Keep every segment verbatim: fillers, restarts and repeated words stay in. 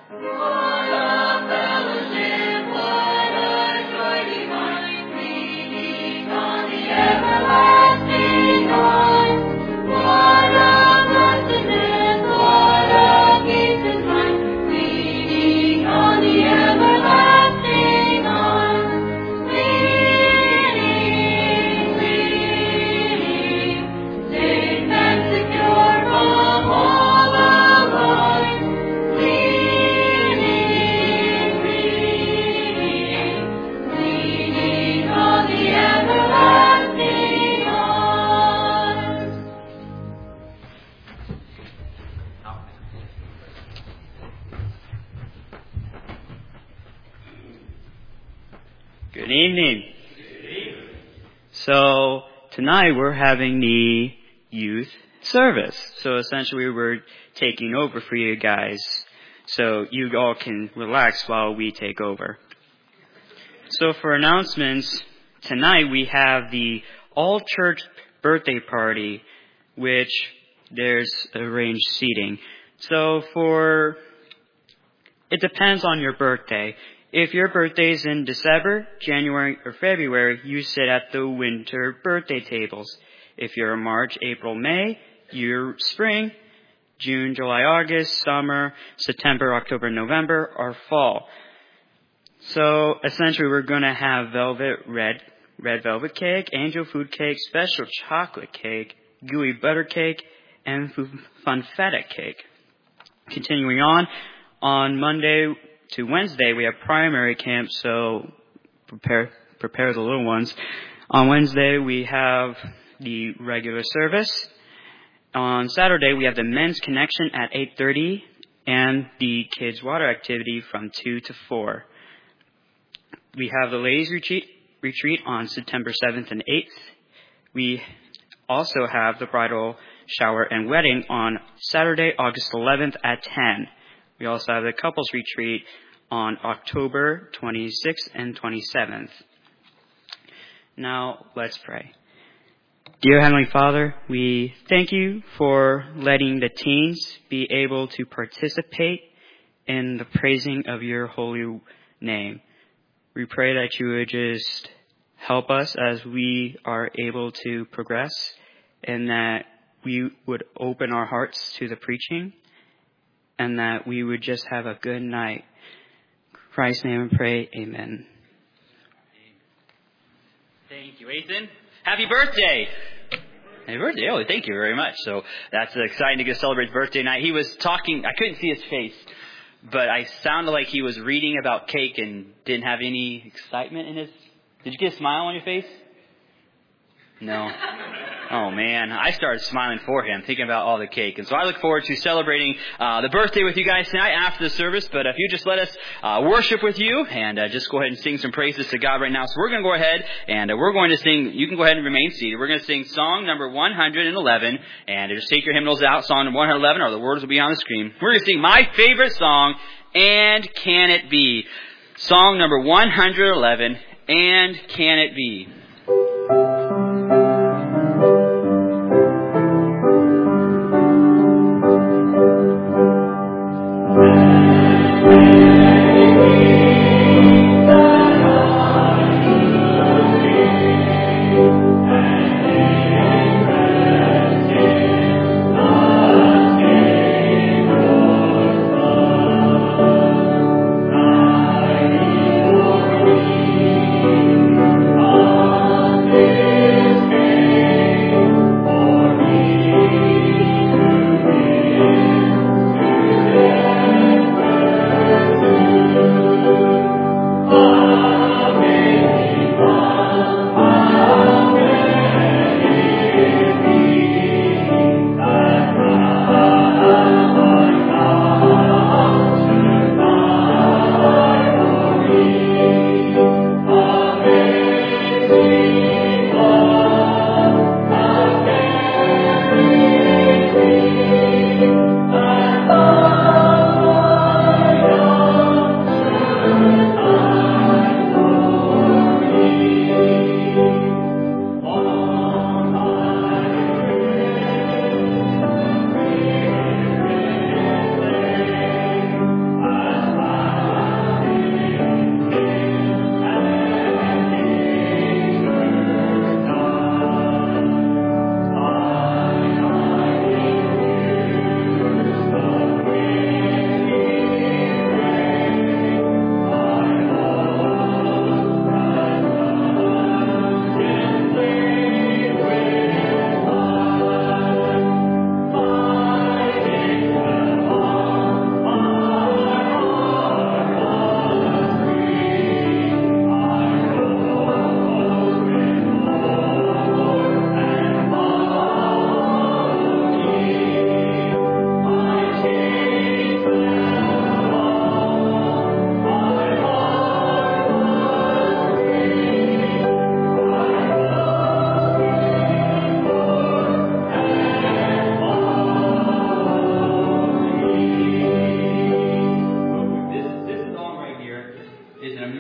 Good evening. So tonight we're having the youth service. So essentially we're taking over for you guys so you all can relax while we take over. So for announcements, tonight we have the all-church birthday party, which there's arranged seating. So for, it depends on your birthday. If your birthday is in December, January, or February, you sit at the winter birthday tables. If you're in March, April, May, you're spring, June, July, August, summer, September, October, November, or fall. So essentially we're going to have velvet red, red velvet cake, angel food cake, special chocolate cake, gooey butter cake, and funfetta cake. Continuing on, on Monday to Wednesday, we have primary camp, so prepare prepare the little ones. On Wednesday, we have the regular service. On Saturday, we have the men's connection at eight thirty and the kids' water activity from two to four. We have the ladies' retreat, retreat on September seventh and eighth. We also have the bridal shower and wedding on Saturday, August eleventh at ten. We also have the couples retreat on October twenty-sixth and twenty-seventh. Now, let's pray. Dear Heavenly Father, we thank you for letting the teens be able to participate in the praising of your holy name. We pray that you would just help us as we are able to progress, and that we would open our hearts to the preaching, and that we would just have a good night. In Christ's name and pray, amen. Thank you, Ethan. Happy birthday! Happy birthday. Oh, thank you very much. So that's exciting to get to celebrate birthday night. He was talking, I couldn't see his face, but I sounded like he was reading about cake and didn't have any excitement in his... Did you get a smile on your face? No. Oh, man. I started smiling for him, thinking about all the cake. And so I look forward to celebrating uh, the birthday with you guys tonight after the service. But if you just let us uh, worship with you and uh, just go ahead and sing some praises to God right now. So we're going to go ahead and uh, we're going to sing. You can go ahead and remain seated. We're going to sing song number one hundred eleven. And just take your hymnals out. Song number one hundred eleven, or the words will be on the screen. We're going to sing my favorite song, And Can It Be? Song number one hundred eleven, And Can It Be? Oh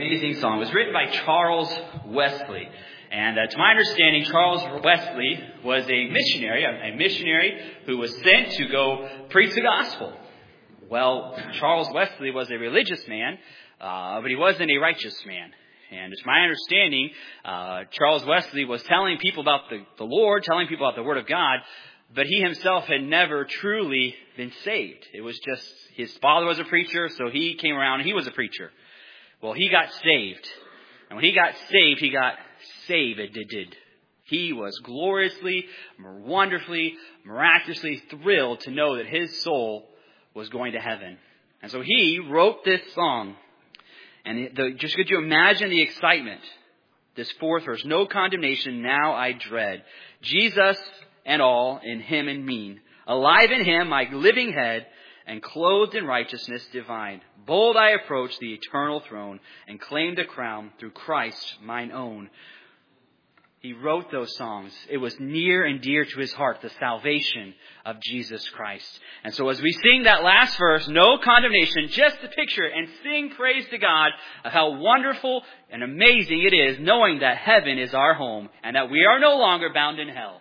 amazing song. It was written by Charles Wesley. And uh, to my understanding, Charles Wesley was a missionary, a, a missionary who was sent to go preach the gospel. Well, Charles Wesley was a religious man, uh, but he wasn't a righteous man. And to my understanding, uh, Charles Wesley was telling people about the, the Lord, telling people about the Word of God, but he himself had never truly been saved. It was just his father was a preacher, so he came around and he was a preacher. Well, he got saved. And when he got saved, he got saved. He was gloriously, wonderfully, miraculously thrilled to know that his soul was going to heaven. And so he wrote this song. And the, just could you imagine the excitement? This fourth verse, no condemnation now I dread. Jesus and all in him and me. Alive in him, my living head, and clothed in righteousness divine. Bold I approach the eternal throne and claim the crown through Christ mine own. He wrote those songs. It was near and dear to his heart, the salvation of Jesus Christ. And so as we sing that last verse, no condemnation, just to picture it and sing praise to God of how wonderful and amazing it is knowing that heaven is our home and that we are no longer bound in hell.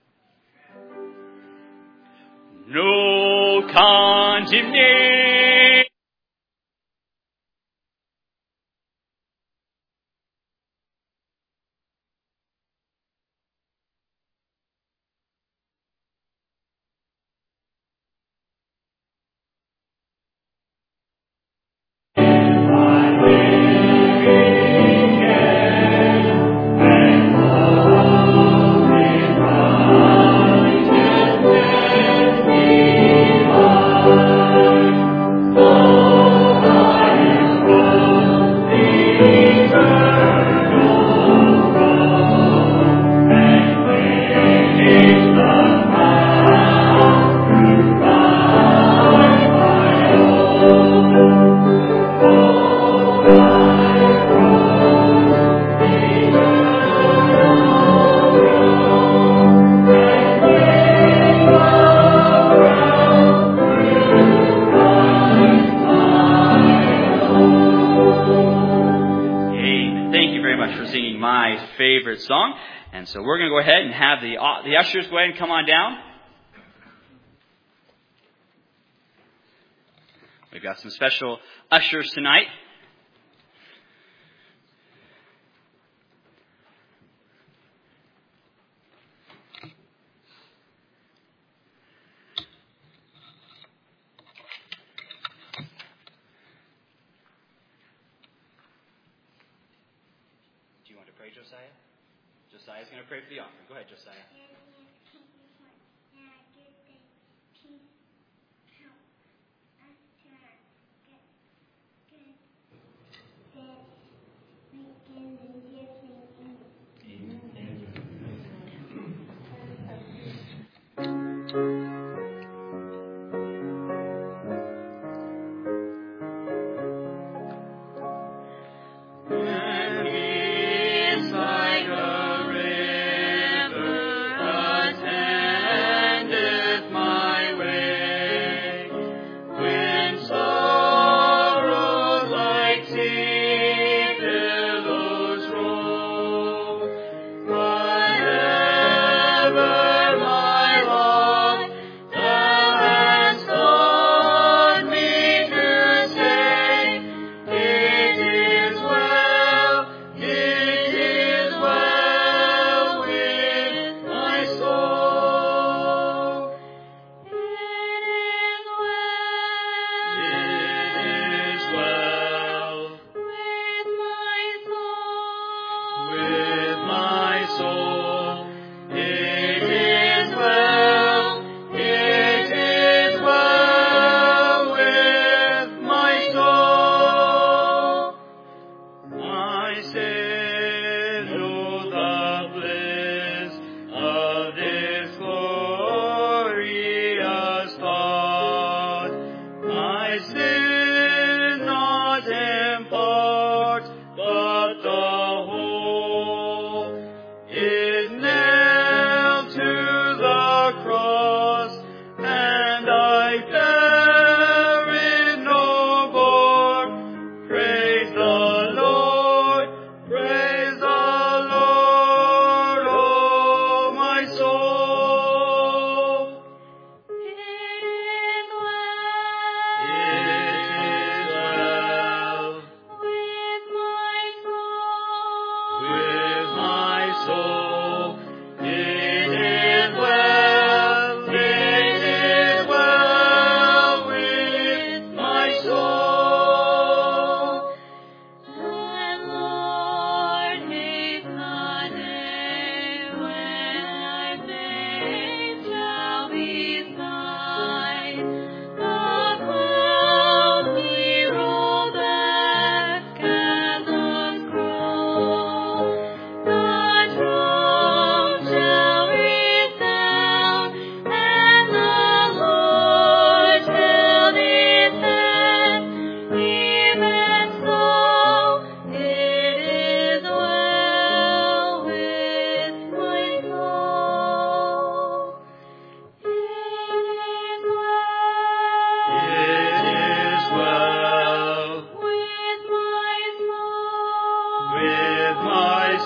No condemnation. Song. And so we're going to go ahead and have the, uh, the ushers go ahead and come on down. We've got some special ushers tonight. Do you want to pray, Josiah? Josiah's going to pray for the offering. Go ahead, Josiah. Praise the Lord.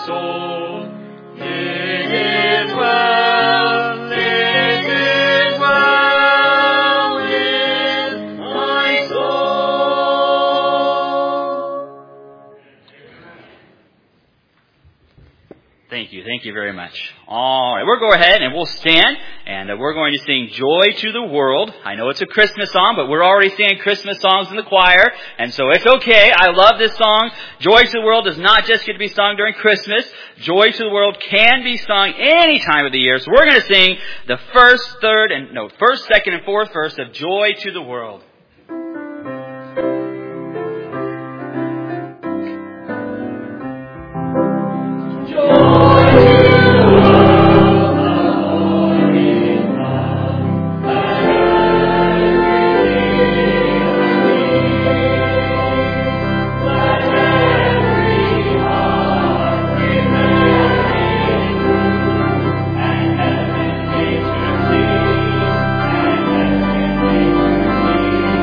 soul. It is well, it is well with my soul. Thank you. Thank you very much. All right. We'll go ahead and we'll stand, and uh, we're going to sing Joy to the World. I know it's a Christmas song, but we're already singing Christmas songs in the choir, and so it's okay. I love this song. Joy to the World does not just get to be sung during Christmas. Joy to the World can be sung any time of the year. So we're going to sing the first, third, and no, first, second, and fourth verse of Joy to the World. Joy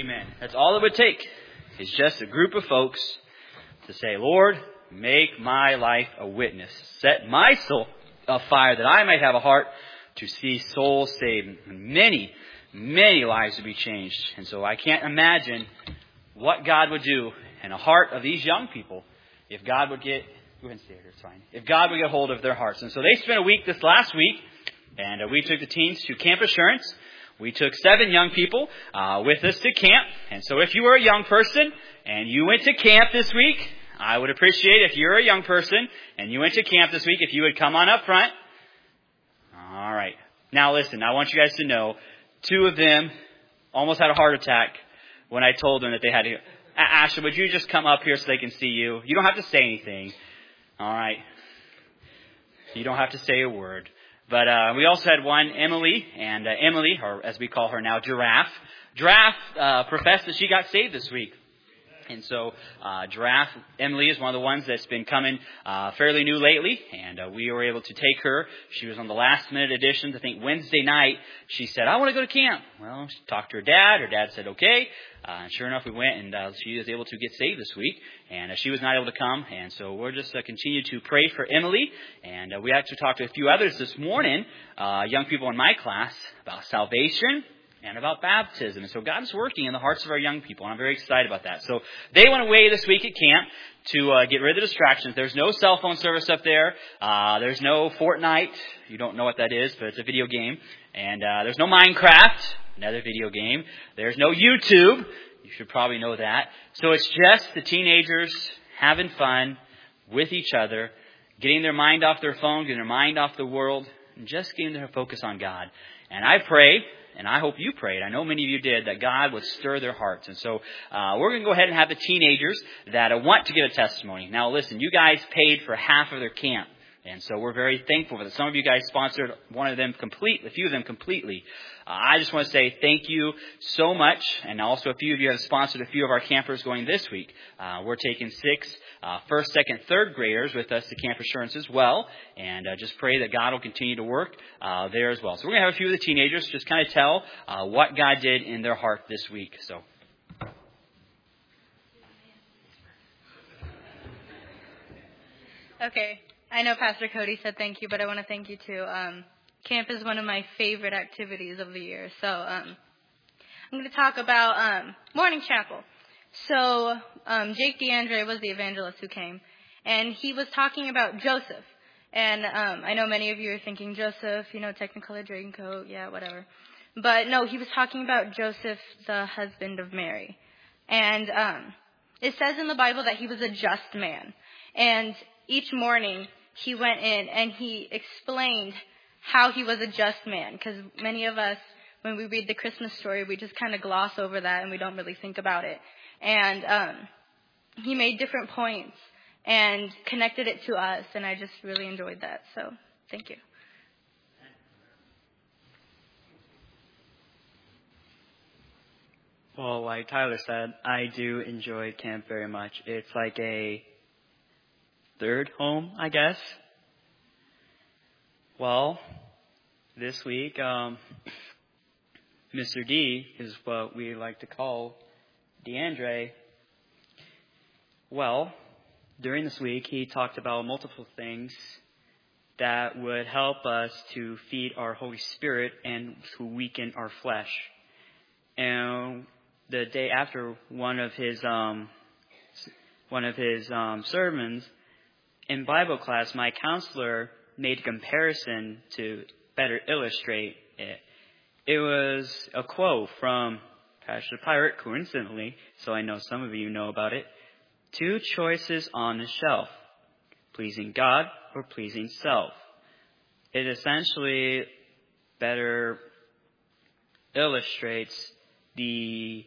Amen. That's all it would take. It's just a group of folks to say, Lord, make my life a witness. Set my soul afire that I might have a heart to see souls saved. Many, many lives to be changed. And so I can't imagine what God would do in the heart of these young people if God would get, go ahead and stay here, it's fine. If God would get hold of their hearts. And so they spent a week this last week, and uh, we took the teens to Camp Assurance. We took seven young people uh, with us to camp. And so if you were a young person and you went to camp this week, I would appreciate if you're a young person and you went to camp this week, if you would come on up front. All right. Now listen, I want you guys to know, two of them almost had a heart attack when I told them that they had to. Ashley, would you just come up here so they can see you? You don't have to say anything. All right. You don't have to say a word. But uh, we also had one, Emily, and uh, Emily, or as we call her now, Giraffe. Giraffe uh, professed that she got saved this week. And so uh, Giraffe, Emily, is one of the ones that's been coming uh, fairly new lately, and uh, we were able to take her. She was on the last-minute editions. I think Wednesday night, she said, I want to go to camp. Well, she talked to her dad. Her dad said, okay. Uh, and sure enough, we went, and uh, she was able to get saved this week. And uh, she was not able to come, and so we'll just uh, continue to pray for Emily. And uh, we actually talked to a few others this morning, uh, young people in my class, about salvation and about baptism. And so God is working in the hearts of our young people, and I'm very excited about that. So they went away this week at camp to uh, get rid of the distractions. There's no cell phone service up there. Uh, there's no Fortnite. You don't know what that is, but it's a video game. And uh, there's no Minecraft, another video game. There's no YouTube. You should probably know that. So it's just the teenagers having fun with each other, getting their mind off their phone, getting their mind off the world, and just getting their focus on God. And I pray, and I hope you prayed, I know many of you did, that God would stir their hearts. And so uh, we're going to go ahead and have the teenagers that uh, want to give a testimony. Now listen, you guys paid for half of their camp. And so we're very thankful for that. Some of you guys sponsored one of them complete, a few of them completely. Uh, I just want to say thank you so much. And also a few of you have sponsored a few of our campers going this week. Uh, we're taking six uh, first, second, third graders with us to Camp Assurance as well. And uh, just pray that God will continue to work uh, there as well. So we're going to have a few of the teenagers just kind of tell uh, what God did in their heart this week. So. Okay. I know Pastor Cody said thank you, but I want to thank you too. Um, camp is one of my favorite activities of the year. So um, I'm going to talk about um, morning chapel. So um, Jake DeAndre was the evangelist who came, and he was talking about Joseph. And um, I know many of you are thinking, Joseph, you know, Technicolor Dreamcoat, yeah, whatever. But no, he was talking about Joseph, the husband of Mary. And um, it says in the Bible that he was a just man. And each morning, he went in and he explained how he was a just man. Because many of us, when we read the Christmas story, we just kind of gloss over that and we don't really think about it. And um, he made different points and connected it to us. And I just really enjoyed that. So thank you. Well, like Tyler said, I do enjoy camp very much. It's like a third home, I guess. Well, this week, um, Mister D is what we like to call DeAndre. Well, during this week, he talked about multiple things that would help us to feed our Holy Spirit and to weaken our flesh. And the day after one of his um, one of his um, sermons, in Bible class, my counselor made a comparison to better illustrate it. It was a quote from Pastor Pirate, coincidentally, so I know some of you know about it. Two choices on the shelf, pleasing God or pleasing self. It essentially better illustrates the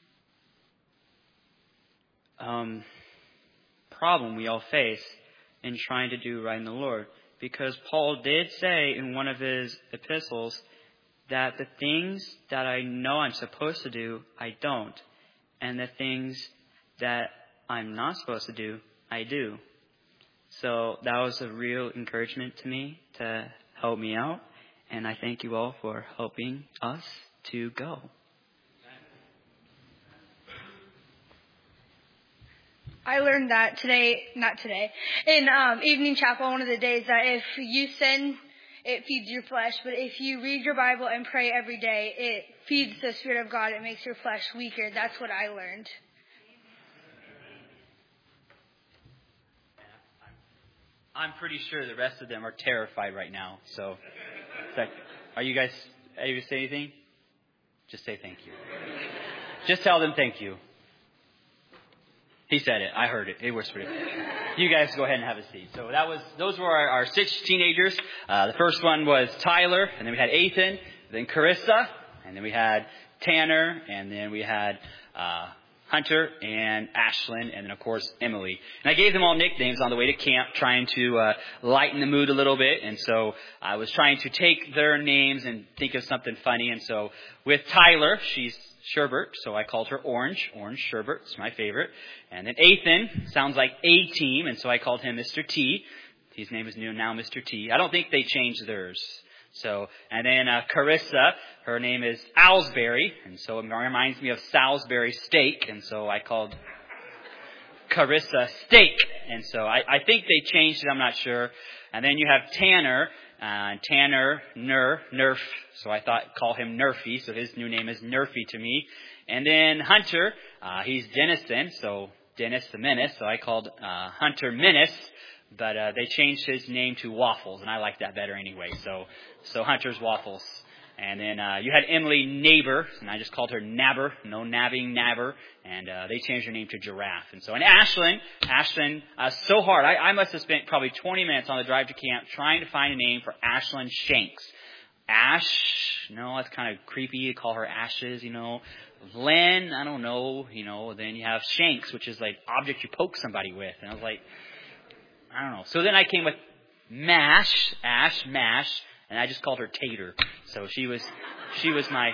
um, problem we all face in trying to do right in the Lord. Because Paul did say in one of his epistles that the things that I know I'm supposed to do, I don't. And the things that I'm not supposed to do, I do. So that was a real encouragement to me to help me out. And I thank you all for helping us to go. I learned that today, not today, in um, evening chapel, one of the days, that if you sin, it feeds your flesh. But if you read your Bible and pray every day, it feeds the Spirit of God. It makes your flesh weaker. That's what I learned. I'm pretty sure the rest of them are terrified right now. So, are you guys able to say anything? Just say thank you. Just tell them thank you. He said it. I heard it. He whispered it. You guys go ahead and have a seat. So that was those were our, our six teenagers. Uh, the first one was Tyler, and then we had Ethan, then Carissa, and then we had Tanner, and then we had uh, Hunter and Ashlyn, and then of course Emily. And I gave them all nicknames on the way to camp, trying to uh, lighten the mood a little bit. And so I was trying to take their names and think of something funny. And so with Tyler, she's Sherbert, so I called her Orange. Orange Sherbert, it's my favorite. And then Ethan sounds like A-Team, and so I called him Mister T. His name is new now Mister T. I don't think they changed theirs. So, and then uh, Carissa, her name is Owlsbury, and so it reminds me of Salisbury steak, and so I called Carissa Steak. And so I, I think they changed it, I'm not sure. And then you have Tanner. Uh, Tanner, Ner, Nerf, so I thought call him Nerfy, so his new name is Nerfy to me. And then Hunter, uh, he's Dennison, so Dennis the Menace, so I called uh, Hunter Menace, but uh, they changed his name to Waffles, and I like that better anyway, so so Hunter's Waffles. And then uh, you had Emily Neighbor, and I just called her Nabber, no nabbing, Nabber. And uh, they changed her name to Giraffe. And so, and Ashlyn, Ashlyn, uh, so hard. I, I must have spent probably twenty minutes on the drive to camp trying to find a name for Ashlyn Shanks. Ash, no, that's kind of creepy. You call her Ashes, you know. Len, I don't know, you know. Then you have Shanks, which is like object you poke somebody with. And I was like, I don't know. So then I came with Mash, Ash, Mash. And I just called her Tater. So she was, she was my,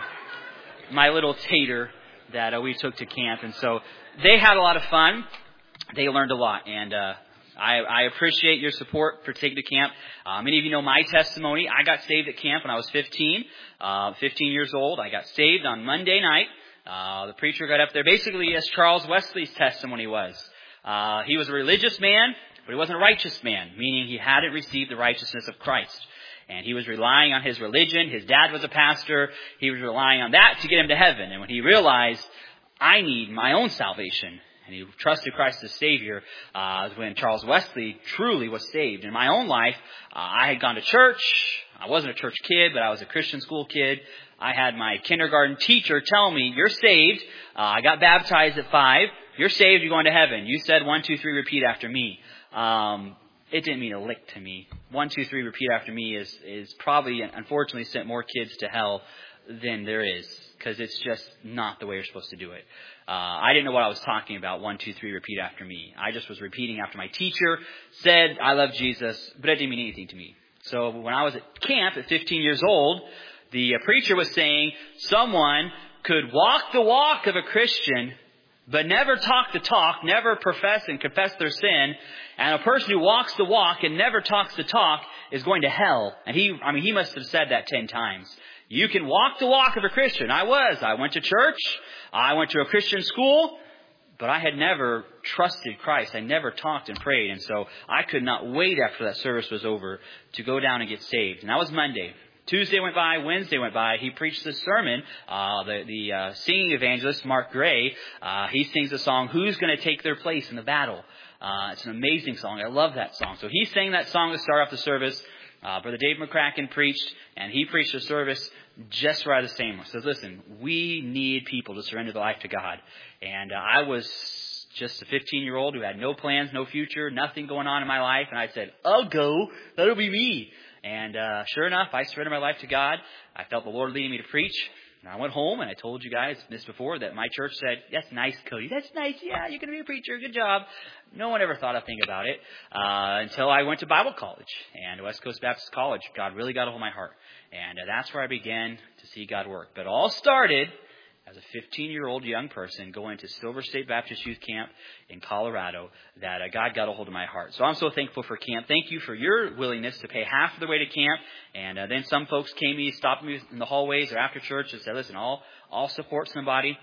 my little tater that uh, we took to camp. And so they had a lot of fun. They learned a lot. And, uh, I, I appreciate your support for taking to camp. Uh, many of you know my testimony. I got saved at camp when I was fifteen, uh, fifteen years old. I got saved on Monday night. Uh, the preacher got up there basically as Charles Wesley's testimony was. Uh, he was a religious man, but he wasn't a righteous man, meaning he hadn't received the righteousness of Christ. And he was relying on his religion. His dad was a pastor. He was relying on that to get him to heaven. And when he realized, I need my own salvation, and he trusted Christ as Savior, uh, when Charles Wesley truly was saved. In my own life, uh, I had gone to church. I wasn't a church kid, but I was a Christian school kid. I had my kindergarten teacher tell me, you're saved. Uh, I got baptized at five. You're saved. You're going to heaven. You said one, two, three, repeat after me. Um, It didn't mean a lick to me. One, two, three, repeat after me is, is probably, unfortunately, sent more kids to hell than there is. Because it's just not the way you're supposed to do it. Uh, I didn't know what I was talking about. One, two, three, repeat after me. I just was repeating after my teacher said, I love Jesus, but it didn't mean anything to me. So when I was at camp at fifteen years old, the preacher was saying someone could walk the walk of a Christian, but never talk the talk, never profess and confess their sin. And a person who walks the walk and never talks the talk is going to hell. And he, I mean, he must have said that ten times. You can walk the walk of a Christian. I was. I went to church. I went to a Christian school. But I had never trusted Christ. I never talked and prayed. And so I could not wait after that service was over to go down and get saved. And that was Monday. Tuesday went by, Wednesday went by. He preached this sermon. Uh, the the uh, singing evangelist, Mark Gray, uh, he sings the song, Who's Going to Take Their Place in the Battle? Uh, it's an amazing song. I love that song. So he sang that song to start off the service. Uh, Brother Dave McCracken preached, and he preached the service just right the same. He says, listen, we need people to surrender their life to God. And uh, I was just a fifteen-year-old who had no plans, no future, nothing going on in my life. And I said, I'll go. That'll be me. And uh, sure enough, I surrendered my life to God. I felt the Lord leading me to preach. And I went home and I told you guys this before that my church said, that's nice, Cody. That's nice. Yeah, you're going to be a preacher. Good job. No one ever thought a thing about it uh, until I went to Bible college and West Coast Baptist College. God really got a hold of my heart. And uh, that's where I began to see God work. But it all started as a fifteen-year-old young person going to Silver State Baptist Youth Camp in Colorado, that uh, God got a hold of my heart. So I'm so thankful for camp. Thank you for your willingness to pay half of the way to camp. And uh, then some folks came to me, stopped me in the hallways or after church and said, listen, I'll, I'll support somebody.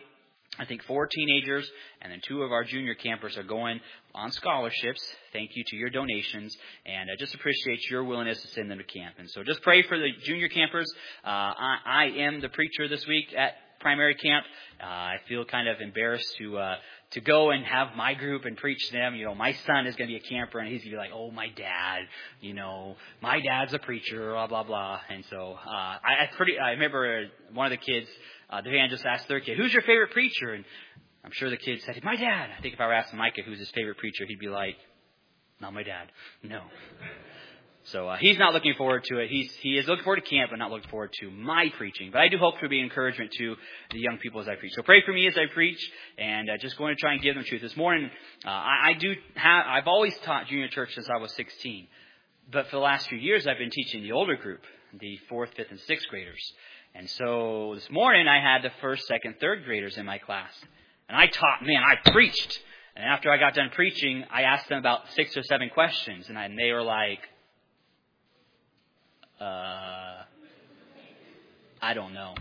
I think four teenagers and then two of our junior campers are going on scholarships. Thank you to your donations, and I just appreciate your willingness to send them to camp. And so just pray for the junior campers. Uh, I, I am the preacher this week at primary camp. Uh, I feel kind of embarrassed to uh, to go and have my group and preach to them. You know, my son is going to be a camper, and he's going to be like, oh, my dad, you know, my dad's a preacher, blah, blah, blah. And so uh, I, I pretty I remember one of the kids, uh, the evangelist asked their kid, who's your favorite preacher? And I'm sure the kid said, my dad. I think if I were asking Micah who's his favorite preacher, he'd be like, not my dad. No. So uh, he's not looking forward to it. He's he is looking forward to camp, but not looking forward to my preaching. But I do hope to be an encouragement to the young people as I preach. So pray for me as I preach, and uh, just going to try and give them truth. This morning, uh, I, I do have. I've always taught junior church since I was sixteen, but for the last few years, I've been teaching the older group, the fourth, fifth, and sixth graders. And so this morning, I had the first, second, third graders in my class, and I taught. Man, I preached. And after I got done preaching, I asked them about six or seven questions, and, I, and they were like, Uh, I don't know.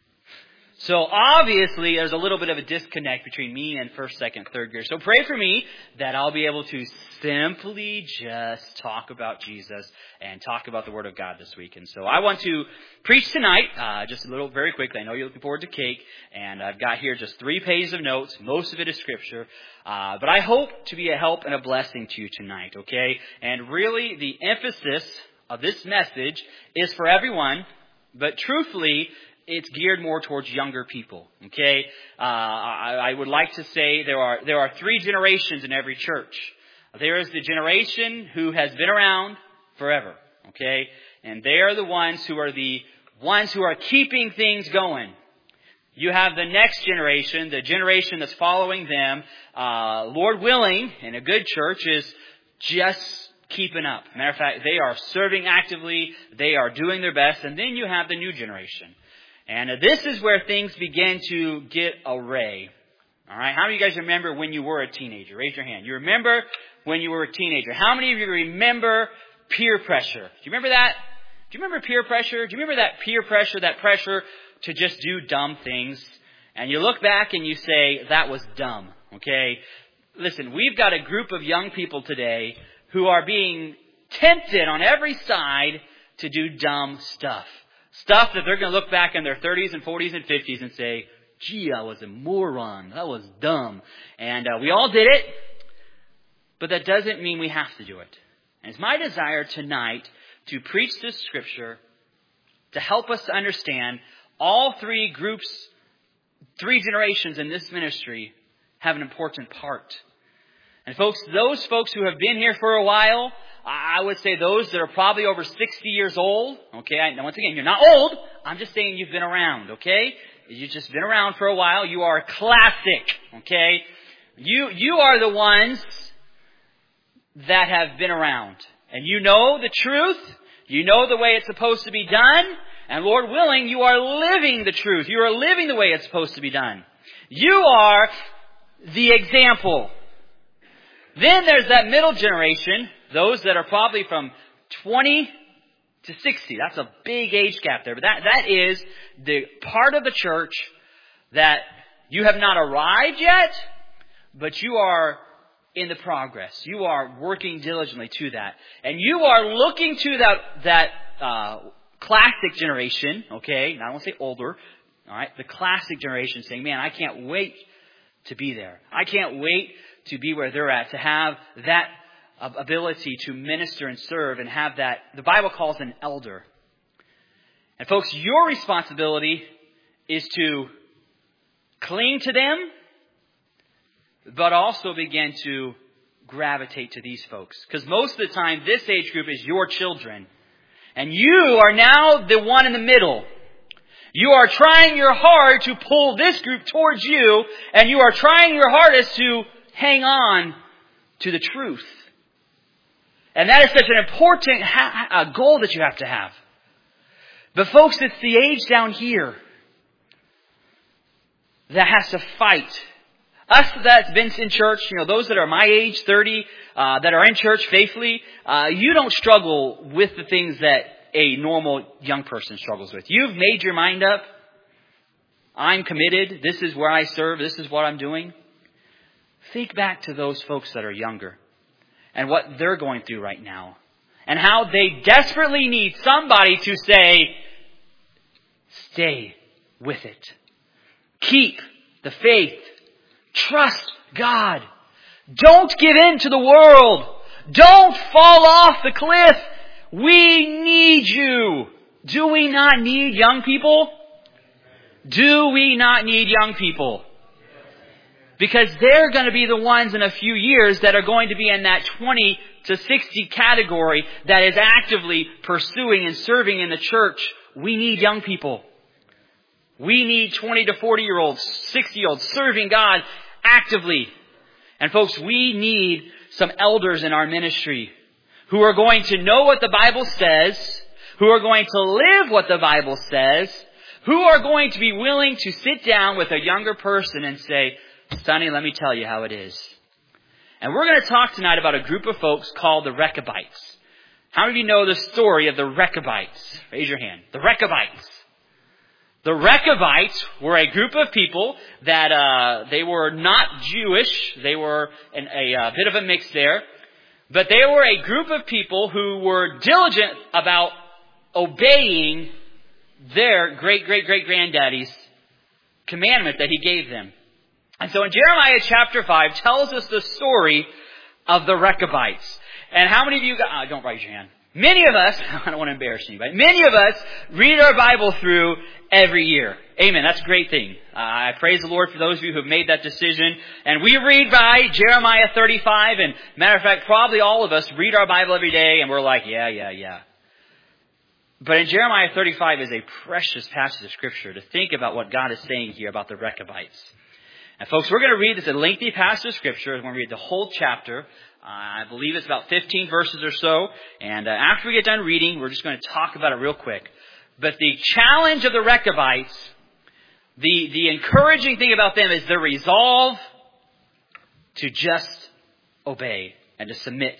So obviously there's a little bit of a disconnect between me and first, second, third grade. So pray for me that I'll be able to simply just talk about Jesus and talk about the Word of God this week. And so I want to preach tonight, uh, just a little very quickly. I know you're looking forward to cake, and I've got here just three pages of notes. Most of it is Scripture. Uh, but I hope to be a help and a blessing to you tonight, okay? And really the emphasis of this message is for everyone, but truthfully, it's geared more towards younger people. Okay, uh, I, I would like to say there are there are three generations in every church. There is the generation who has been around forever. Okay, and they are the ones who are the ones who are keeping things going. You have the next generation, the generation that's following them. Uh, Lord willing, in a good church, is just keeping up. Matter of fact, they are serving actively. They are doing their best. And then you have the new generation. And uh, this is where things begin to get array. All right. How many of you guys remember when you were a teenager? Raise your hand. You remember when you were a teenager. How many of you remember peer pressure? Do you remember that? Do you remember peer pressure? Do you remember that peer pressure, that pressure to just do dumb things? And you look back and you say, that was dumb. Okay. Listen, we've got a group of young people today who are being tempted on every side to do dumb stuff. Stuff that they're going to look back in their thirties and forties and fifties and say, gee, I was a moron. That was dumb. And uh, we all did it, but that doesn't mean we have to do it. And it's my desire tonight to preach this scripture to help us to understand all three groups, three generations in this ministry have an important part. And folks, those folks who have been here for a while, I would say those that are probably over sixty years old. Okay, now once again, you're not old. I'm just saying you've been around. Okay, you've just been around for a while. You are classic. Okay, you you are the ones that have been around, and you know the truth. You know the way it's supposed to be done, and Lord willing, you are living the truth. You are living the way it's supposed to be done. You are the example. Then there's that middle generation, those that are probably from twenty to sixty. That's a big age gap there. But that, that is the part of the church that you have not arrived yet, but you are in the progress. You are working diligently to that. And you are looking to that, that uh, classic generation, okay? Now I won't say older, all right? The classic generation saying, man, I can't wait to be there. I can't wait to be where they're at, to have that ability to minister and serve and have that, the Bible calls an elder. And folks, your responsibility is to cling to them, but also begin to gravitate to these folks. Because most of the time, this age group is your children. And you are now the one in the middle. You are trying your hard to pull this group towards you, and you are trying your hardest to hang on to the truth. And that is such an important ha- uh, goal that you have to have. But folks, it's the age down here that has to fight. Us that's been in church, you know, those that are my age, thirty, uh, that are in church faithfully, uh, you don't struggle with the things that a normal young person struggles with. You've made your mind up. I'm committed. This is where I serve. This is what I'm doing. Think back to those folks that are younger and what they're going through right now and how they desperately need somebody to say, stay with it. Keep the faith. Trust God. Don't give in to the world. Don't fall off the cliff. We need you. Do we not need young people? Do we not need young people? Because they're going to be the ones in a few years that are going to be in that twenty to sixty category that is actively pursuing and serving in the church. We need young people. We need twenty to forty year olds, sixty year olds serving God actively. And folks, we need some elders in our ministry who are going to know what the Bible says, who are going to live what the Bible says, who are going to be willing to sit down with a younger person and say, Sonny, let me tell you how it is. And we're going to talk tonight about a group of folks called the Rechabites. How many of you know the story of the Rechabites? Raise your hand. The Rechabites. The Rechabites were a group of people that uh, they were not Jewish. They were an, a, a bit of a mix there. But they were a group of people who were diligent about obeying their great-great-great-granddaddy's commandment that he gave them. And so in Jeremiah chapter five tells us the story of the Rechabites. And how many of you, uh, don't raise your hand. Many of us, I don't want to embarrass anybody, many of us read our Bible through every year. Amen. That's a great thing. Uh, I praise the Lord for those of you who have made that decision. And we read by Jeremiah thirty-five. And matter of fact, probably all of us read our Bible every day and we're like, yeah, yeah, yeah. But in Jeremiah thirty-five is a precious passage of Scripture to think about what God is saying here about the Rechabites. And folks, we're going to read this, a lengthy passage of Scripture. We're going to read the whole chapter. Uh, I believe it's about fifteen verses or so. And uh, after we get done reading, we're just going to talk about it real quick. But the challenge of the Rechabites, the, the encouraging thing about them is their resolve to just obey and to submit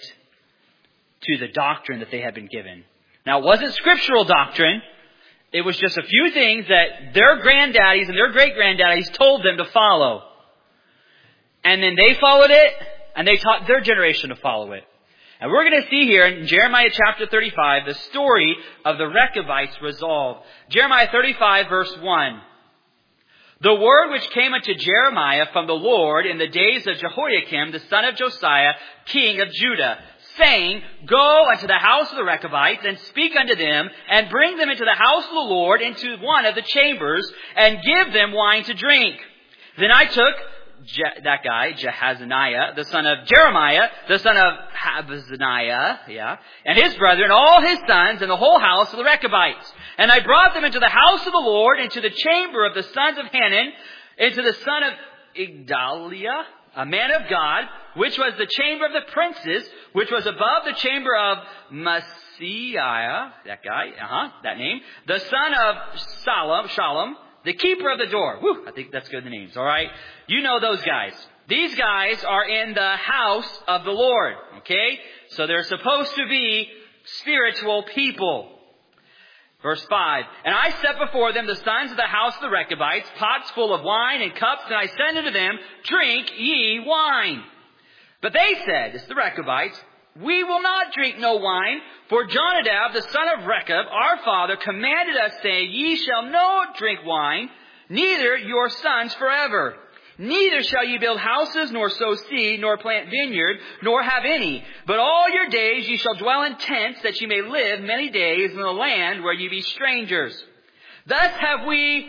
to the doctrine that they had been given. Now, it wasn't scriptural doctrine. It was just a few things that their granddaddies and their great-granddaddies told them to follow. And then they followed it, and they taught their generation to follow it. And we're going to see here in Jeremiah chapter thirty-five the story of the Rechabites' resolve. Jeremiah thirty-five verse one. The word which came unto Jeremiah from the Lord in the days of Jehoiakim, the son of Josiah, king of Judah, saying, Go unto the house of the Rechabites, and speak unto them, and bring them into the house of the Lord, into one of the chambers, and give them wine to drink. Then I took Je- that guy, Jehazaniah, the son of Jeremiah, the son of Habazaniah, yeah, and his brethren, all his sons, and the whole house of the Rechabites. And I brought them into the house of the Lord, into the chamber of the sons of Hanan, into the son of Igdaliah, a man of God, which was the chamber of the princes, which was above the chamber of Maaseiah, that guy, uh-huh, that name, the son of Shalom, Shalom, the keeper of the door. Whew, I think that's good, the names, all right? You know those guys. These guys are in the house of the Lord, okay? So they're supposed to be spiritual people. Verse five, And I set before them the sons of the house of the Rechabites, pots full of wine and cups, and I said unto them, Drink ye wine. But they said, it's the Rechabites, We will not drink no wine, for Jonadab, the son of Rechab, our father, commanded us, saying, Ye shall not drink wine, neither your sons forever. Neither shall ye build houses, nor sow seed, nor plant vineyard, nor have any. But all your days ye shall dwell in tents, that ye may live many days in the land where ye be strangers. Thus have we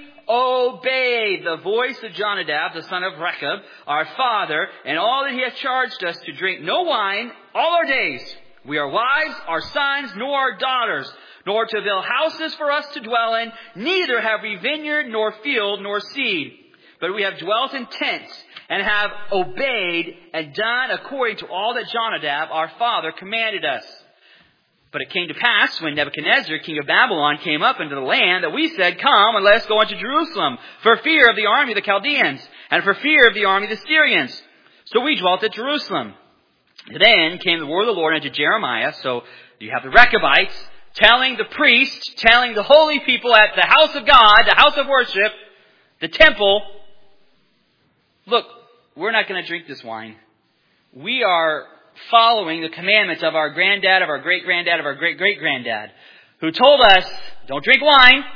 obeyed the voice of Jonadab, the son of Rechab, our father, and all that he hath charged us to drink no wine all our days. We are wives, our sons, nor our daughters, nor to build houses for us to dwell in. Neither have we vineyard, nor field, nor seed. But we have dwelt in tents, and have obeyed and done according to all that Jonadab, our father, commanded us. But it came to pass, when Nebuchadnezzar, king of Babylon, came up into the land, that we said, Come, and let us go unto Jerusalem, for fear of the army of the Chaldeans, and for fear of the army of the Syrians. So we dwelt at Jerusalem. Then came the word of the Lord unto Jeremiah. So you have the Rechabites telling the priest, telling the holy people at the house of God, the house of worship, the temple, look, we're not going to drink this wine. We are following the commandments of our granddad, of our great-granddad, of our great-great-granddad, who told us, don't drink wine,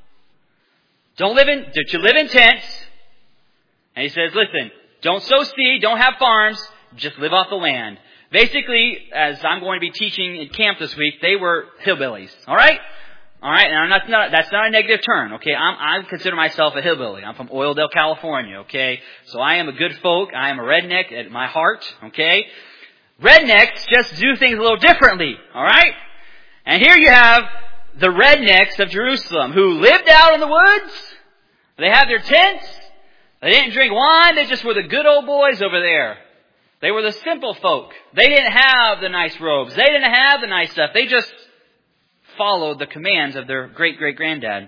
don't live in, to live in tents. And he says, listen, don't sow seed, don't have farms, just live off the land. Basically, as I'm going to be teaching in camp this week, they were hillbillies. All right? All right? And that's not, that's not a negative term. Okay? I'm, I consider myself a hillbilly. I'm from Oildale, California. Okay? So I am a good folk. I am a redneck at my heart. Okay? Rednecks just do things a little differently. All right? And here you have the rednecks of Jerusalem who lived out in the woods. They had their tents. They didn't drink wine. They just were the good old boys over there. They were the simple folk. They didn't have the nice robes. They didn't have the nice stuff. They just followed the commands of their great-great-granddad.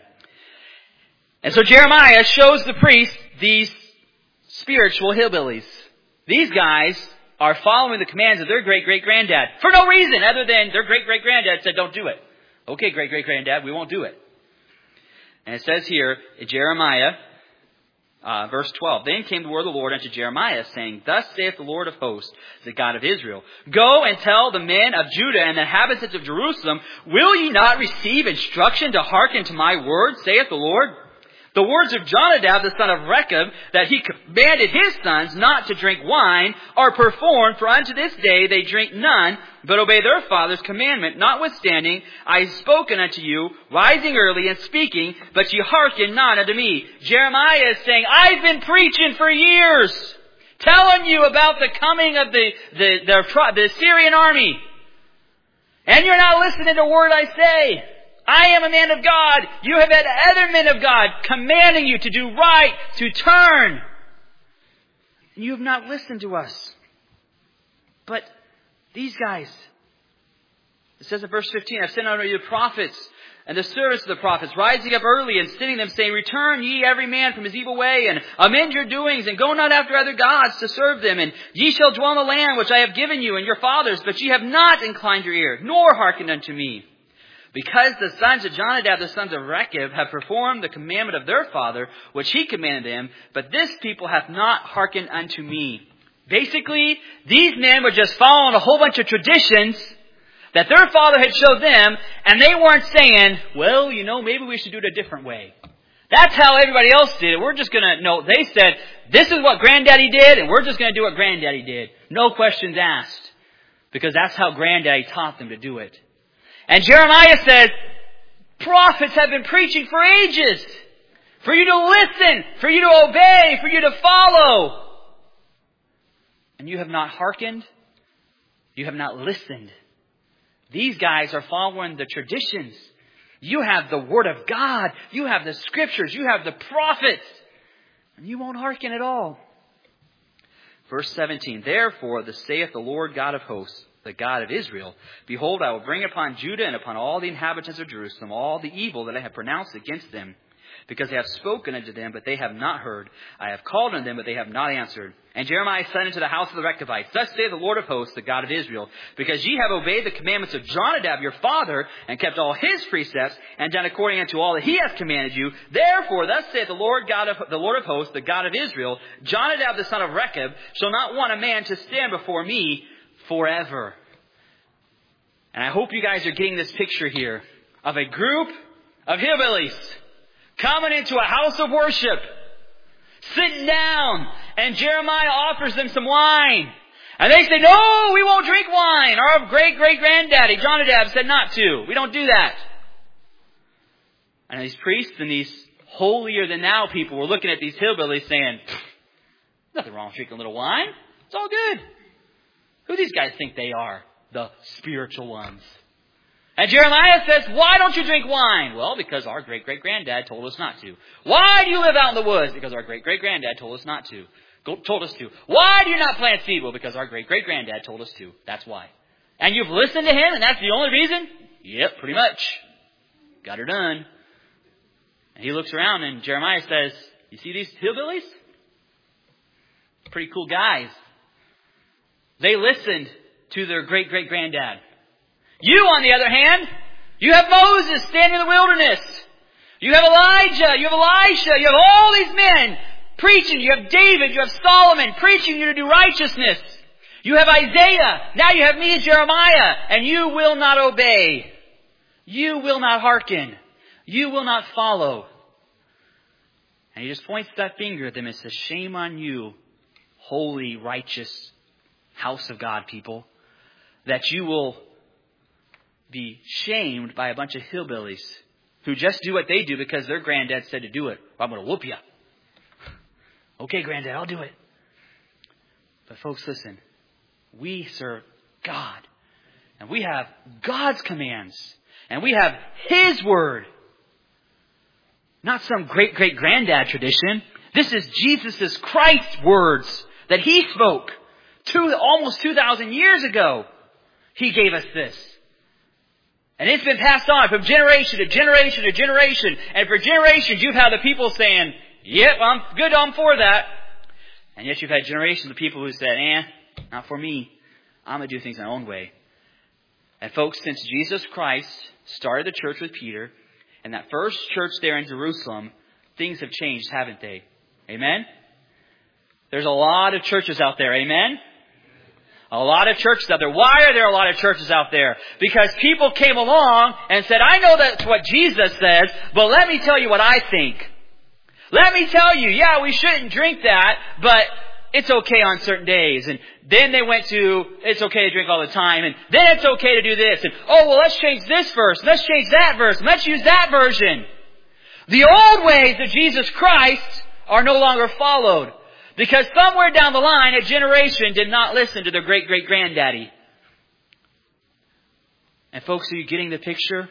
And so Jeremiah shows the priest these spiritual hillbillies. These guys are following the commands of their great-great-granddad for no reason other than their great-great-granddad said, don't do it. Okay, great-great-granddad, we won't do it. And it says here in Jeremiah, Uh, verse twelve, then came the word of the Lord unto Jeremiah, saying, thus saith the Lord of hosts, the God of Israel, go and tell the men of Judah and the inhabitants of Jerusalem, will ye not receive instruction to hearken to my word, saith the Lord? The words of Jonadab, the son of Rechab, that he commanded his sons not to drink wine, are performed, for unto this day they drink none, but obey their father's commandment. Notwithstanding, I have spoken unto you, rising early and speaking, but ye hearken not unto me. Jeremiah is saying, I've been preaching for years, telling you about the coming of the, the, the, the Syrian army. And you're not listening to a word I say. I am a man of God. You have had other men of God commanding you to do right, to turn. You have not listened to us. But these guys, it says in verse fifteen, I've sent unto you the prophets and the servants of the prophets, rising up early and sitting them, saying, return ye every man from his evil way, and amend your doings, and go not after other gods to serve them. And ye shall dwell in the land which I have given you and your fathers, but ye have not inclined your ear, nor hearkened unto me. Because the sons of Jonadab, the sons of Rechab, have performed the commandment of their father, which he commanded them, but this people hath not hearkened unto me. Basically, these men were just following a whole bunch of traditions that their father had showed them, and they weren't saying, well, you know, maybe we should do it a different way. That's how everybody else did it. We're just going to, no, they said, this is what Granddaddy did, and we're just going to do what Granddaddy did. No questions asked. Because that's how Granddaddy taught them to do it. And Jeremiah says, prophets have been preaching for ages. For you to listen, for you to obey, for you to follow. And you have not hearkened. You have not listened. These guys are following the traditions. You have the Word of God. You have the Scriptures. You have the prophets. And you won't hearken at all. Verse seventeen, therefore, thus saith the Lord God of hosts, the God of Israel, behold, I will bring upon Judah and upon all the inhabitants of Jerusalem all the evil that I have pronounced against them, because I have spoken unto them, but they have not heard. I have called unto them, but they have not answered. And Jeremiah said unto the house of the Rechabites, thus saith the Lord of hosts, the God of Israel, because ye have obeyed the commandments of Jonadab your father, and kept all his precepts, and done according unto all that he hath commanded you, therefore thus saith the Lord God of the Lord of hosts, the God of Israel, Jonadab the son of Rechab shall not want a man to stand before me forever. And I hope you guys are getting this picture here of a group of hillbillies coming into a house of worship, sitting down, and Jeremiah offers them some wine. And they say, no, we won't drink wine. Our great-great-granddaddy, Jonadab, said not to. We don't do that. And these priests and these holier-than-thou people were looking at these hillbillies saying, nothing wrong with drinking a little wine. It's all good. Who do these guys think they are? The spiritual ones. And Jeremiah says, why don't you drink wine? Well, because our great-great-granddad told us not to. Why do you live out in the woods? Because our great-great-granddad told us not to. Go, told us to. Why do you not plant seed? Well, because our great-great-granddad told us to. That's why. And you've listened to him, and that's the only reason? Yep, pretty much. Got her done. And he looks around, and Jeremiah says, you see these hillbillies? Pretty cool guys. They listened to their great-great-granddad. You, on the other hand, you have Moses standing in the wilderness. You have Elijah, you have Elisha, you have all these men preaching. You have David, you have Solomon preaching you to do righteousness. You have Isaiah. Now you have me, Jeremiah, and you will not obey. You will not hearken. You will not follow. And he just points that finger at them and says, shame on you, holy, righteous house of God people, that you will be shamed by a bunch of hillbillies who just do what they do because their granddad said to do it. I'm going to whoop you. Okay, granddad, I'll do it. But folks, listen. We serve God. And we have God's commands. And we have His Word. Not some great-great-granddad tradition. This is Jesus' Christ's words that He spoke two, almost two thousand years ago. He gave us this. And it's been passed on from generation to generation to generation. And for generations you've had the people saying, yep, I'm good, I'm for that. And yet you've had generations of people who said, eh, not for me. I'm going to do things my own way. And folks, since Jesus Christ started the church with Peter, and that first church there in Jerusalem, things have changed, haven't they? Amen? There's a lot of churches out there. Amen? A lot of churches out there. Why are there a lot of churches out there? Because people came along and said, I know that's what Jesus says, but let me tell you what I think. Let me tell you, yeah, we shouldn't drink that, but it's okay on certain days. And then they went to, it's okay to drink all the time. And then it's okay to do this. And, oh, well, let's change this verse. Let's change that verse. Let's use that version. The old ways of Jesus Christ are no longer followed. Because somewhere down the line, a generation did not listen to their great-great-granddaddy. And folks, are you getting the picture?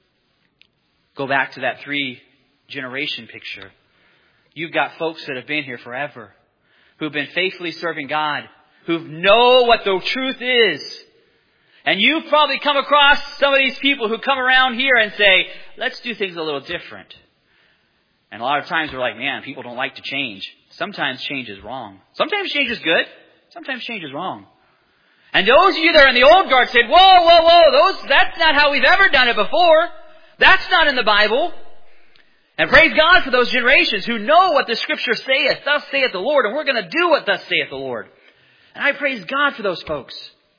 Go back to that three-generation picture. You've got folks that have been here forever, who've been faithfully serving God, who know what the truth is. And you've probably come across some of these people who come around here and say, let's do things a little different. And a lot of times we're like, man, people don't like to change. Sometimes change is wrong. Sometimes change is good. Sometimes change is wrong. And those of you that are in the old guard said, whoa, whoa, whoa, those, that's not how we've ever done it before. That's not in the Bible. And praise God for those generations who know what the Scripture saith, thus saith the Lord, and we're going to do what thus saith the Lord. And I praise God for those folks.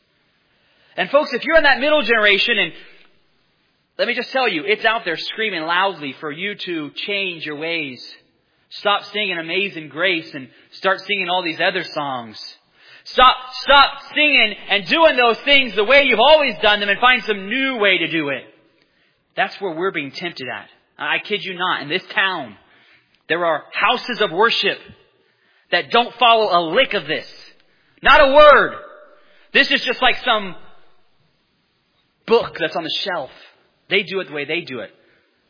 And folks, if you're in that middle generation, and let me just tell you, it's out there screaming loudly for you to change your ways. Stop singing Amazing Grace and start singing all these other songs. Stop, stop singing and doing those things the way you've always done them and find some new way to do it. That's where we're being tempted at. I kid you not, in this town, there are houses of worship that don't follow a lick of this. Not a word. This is just like some book that's on the shelf. They do it the way they do it.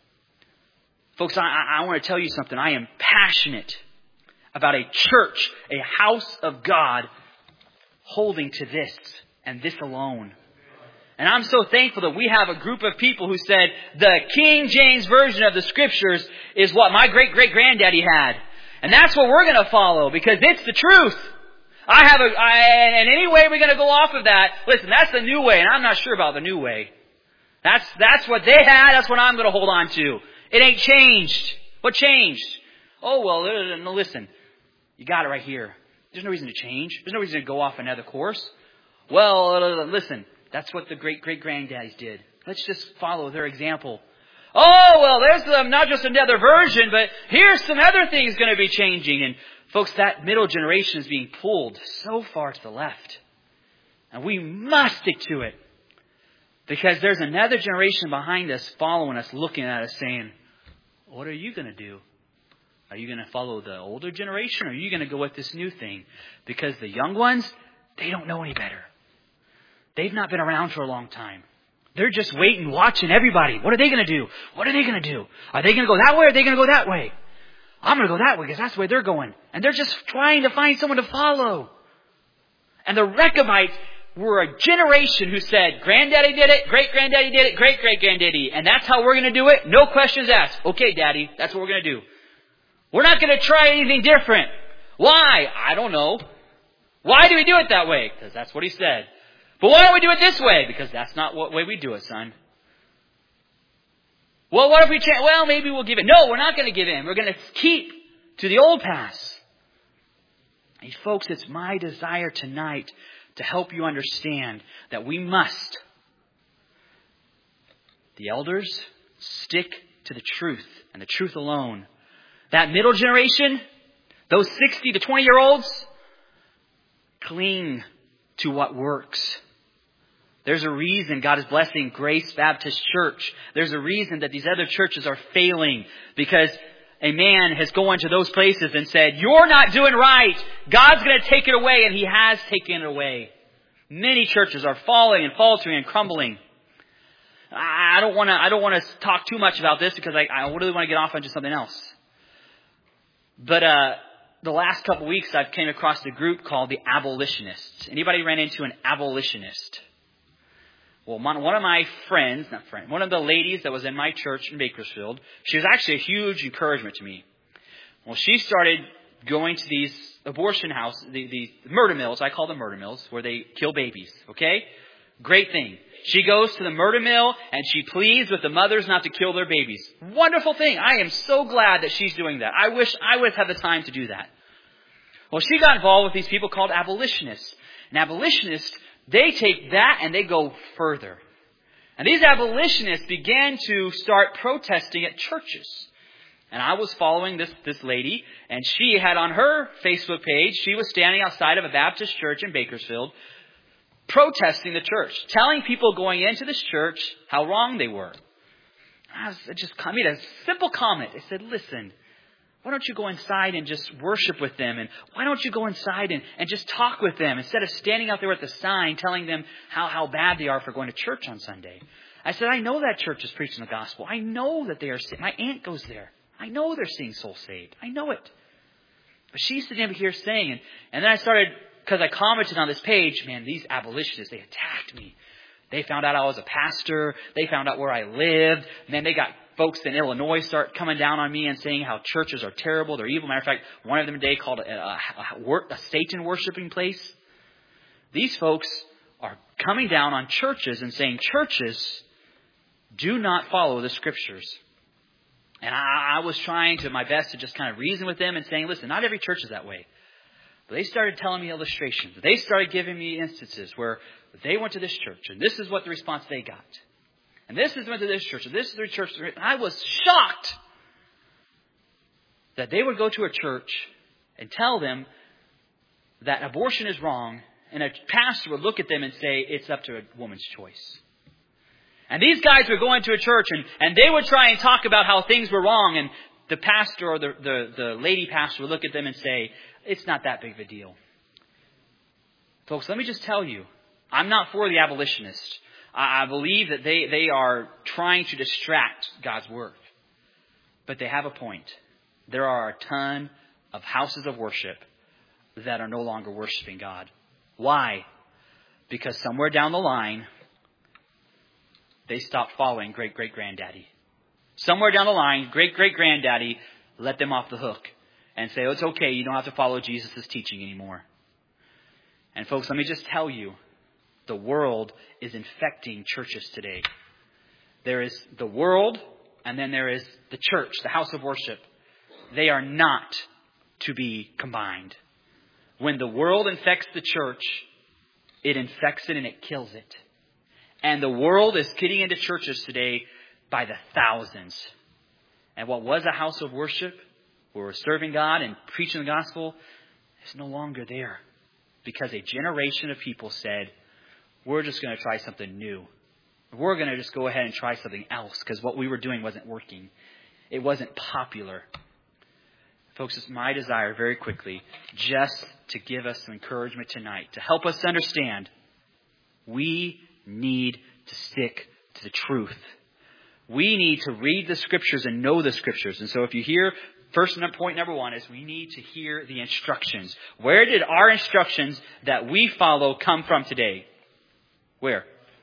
Folks, I, I want to tell you something. I am passionate about a church, a house of God, holding to this and this alone. And I'm so thankful that we have a group of people who said the King James Version of the Scriptures is what my great-great-granddaddy had. And that's what we're going to follow because it's the truth. I have a, I, and any way we're going to go off of that, listen, that's the new way, and I'm not sure about the new way. That's, that's what they had, that's what I'm going to hold on to. It ain't changed. What changed? Oh, well, no, listen, you got it right here. There's no reason to change. There's no reason to go off another course. Well, listen, that's what the great-great-granddaddies did. Let's just follow their example. Oh, well, there's um, not just another version, but here's some other things going to be changing. And folks, that middle generation is being pulled so far to the left. And we must stick to it. Because there's another generation behind us following us, looking at us saying, what are you going to do? Are you going to follow the older generation or are you going to go with this new thing? Because the young ones, they don't know any better. They've not been around for a long time. They're just waiting, watching everybody. What are they going to do? What are they going to do? Are they going to go that way or are they going to go that way? I'm going to go that way because that's the way they're going. And they're just trying to find someone to follow. And the Rechabites were a generation who said, Granddaddy did it, great-granddaddy did it, great-great-granddaddy. And that's how we're going to do it. No questions asked. Okay, Daddy, that's what we're going to do. We're not going to try anything different. Why? I don't know. Why do we do it that way? Because that's what he said. But why don't we do it this way? Because that's not what way we do it, son. Well, what if we change? Well, maybe we'll give in. No, we're not going to give in. We're going to keep to the old paths. And folks, it's my desire tonight to help you understand that we must, the elders, stick to the truth and the truth alone. That middle generation, those sixty to twenty year olds, cling to what works. There's a reason God is blessing Grace Baptist Church. There's a reason that these other churches are failing, because a man has gone to those places and said, you're not doing right. God's going to take it away, and He has taken it away. Many churches are falling and faltering and crumbling. I don't want to. I don't want to talk too much about this because I, I really want to get off onto something else. But uh, the last couple of weeks, I've came across a group called the Abolitionists. Anybody ran into an abolitionist? Well, one of my friends, not friend, one of the ladies that was in my church in Bakersfield, she was actually a huge encouragement to me. Well, she started going to these abortion houses, the, the murder mills, I call them murder mills, where they kill babies, okay? Great thing. She goes to the murder mill and she pleads with the mothers not to kill their babies. Wonderful thing. I am so glad that she's doing that. I wish I would have the time to do that. Well, she got involved with these people called abolitionists. And abolitionists, they take that and they go further. And these abolitionists began to start protesting at churches. And I was following this, this lady, and she had on her Facebook page, she was standing outside of a Baptist church in Bakersfield, protesting the church, telling people going into this church how wrong they were. I was just, I made a simple comment. I said, listen, why don't you go inside and just worship with them? And why don't you go inside and, and just talk with them instead of standing out there with the sign telling them how, how bad they are for going to church on Sunday? I said, I know that church is preaching the gospel. I know that they are, my aunt goes there. I know they're seeing souls saved. I know it. But she's sitting over here saying, and, and then I started, because I commented on this page, man, these abolitionists, they attacked me. They found out I was a pastor. They found out where I lived. And then they got folks in Illinois start coming down on me and saying how churches are terrible. They're evil. Matter of fact, one of them today called it a, a, a Satan worshiping place. These folks are coming down on churches and saying churches do not follow the scriptures. And I, I was trying to my best to just kind of reason with them and saying, listen, not every church is that way. But they started telling me illustrations. They started giving me instances where they went to this church and this is what the response they got. And this is went to this church and this is their church. And I was shocked that they would go to a church and tell them that abortion is wrong, and a pastor would look at them and say it's up to a woman's choice. And these guys were going to a church and, and they would try and talk about how things were wrong, and the pastor or the, the, the lady pastor would look at them and say, it's not that big of a deal. Folks, let me just tell you, I'm not for the abolitionists. I, I believe that they, they are trying to distract God's word. But they have a point. There are a ton of houses of worship that are no longer worshiping God. Why? Because somewhere down the line, they stopped following great-great-granddaddy. Somewhere down the line, great-great-granddaddy let them off the hook and say, oh, it's okay, you don't have to follow Jesus' teaching anymore. And folks, let me just tell you, the world is infecting churches today. There is the world, and then there is the church, the house of worship. They are not to be combined. When the world infects the church, it infects it and it kills it. And the world is getting into churches today by the thousands. And what was a house of worship, where we're serving God and preaching the gospel, is no longer there. Because a generation of people said, we're just going to try something new. We're going to just go ahead and try something else because what we were doing wasn't working. It wasn't popular. Folks, it's my desire very quickly just to give us some encouragement tonight, to help us understand we need to stick to the truth. We need to read the scriptures and know the scriptures. And so if you hear, first point number one is we need to hear the instructions. Where did our instructions that we follow come from today? Where?